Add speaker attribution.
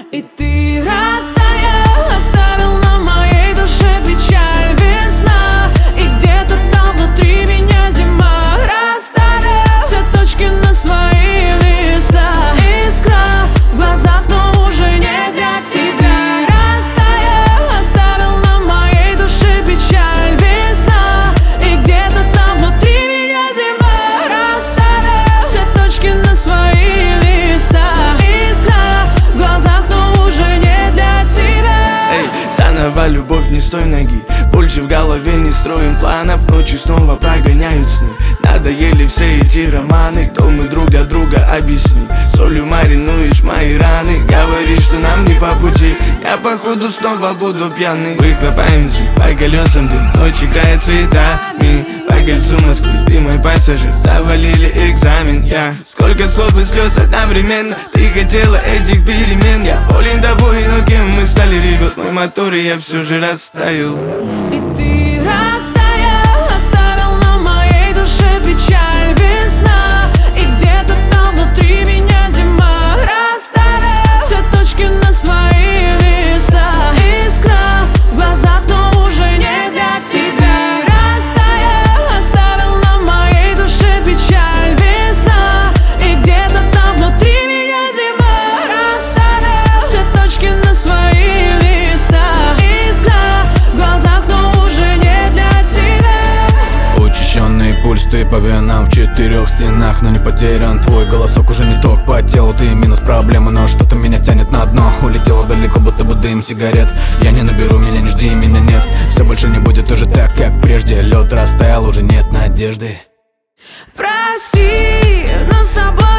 Speaker 1: И ты растаял, оставил на моей душе печаль. Весна, и где-то там внутри меня зима. Расставил все точки на свои листа. Искра в глазах, но уже не для тебя. Растаял, оставил на моей душе печаль. Весна, и где-то там внутри меня зима. Расставил все точки на свои листа. Искра в глазах, но уже не для тебя.
Speaker 2: Эй, заново любовь не с той ноги. Больше в голове не строим планов. Ночи снова прогоняют сны. Надоели все эти романы. Кто мы друг для друга, объясни. Солью маринуешь мои раны. Говоришь, что нам не по пути. Я походу снова буду пьяный. Выхлопаемся по колесам дым. Ночь играет цветами. По кольцу Москвы ты мой пассажир. Завалили экзамен, я сколько слов и слез одновременно. Ты хотела этих перемен. Я болен тобой, но кем мы стали, ребят? Мой мотор, и я все же растаял.
Speaker 1: И ты растаял, оставил на моей душе печаль. Весна, и где-то там внутри меня зима. Расставил все точки на свои листа. Искра в глазах, но уже не для тебя. Растаял, оставил на моей душе печаль. Весна, и где-то там внутри меня зима. Расставил все точки на свои листа. Искра в глазах, но уже не для тебя.
Speaker 3: Учащенный пульс, ты по венам в 4 стенах, но не потерян. Твой голосок уже не ток по телу. Ты минус проблемы, но что-то меня тянет на дно. Улетела далеко, будто бы дым сигарет. Я не наберу, меня не жди, меня нет. Все больше не будет уже так, как прежде. Лед растаял, уже нет надежды.
Speaker 1: Прости, но с тобой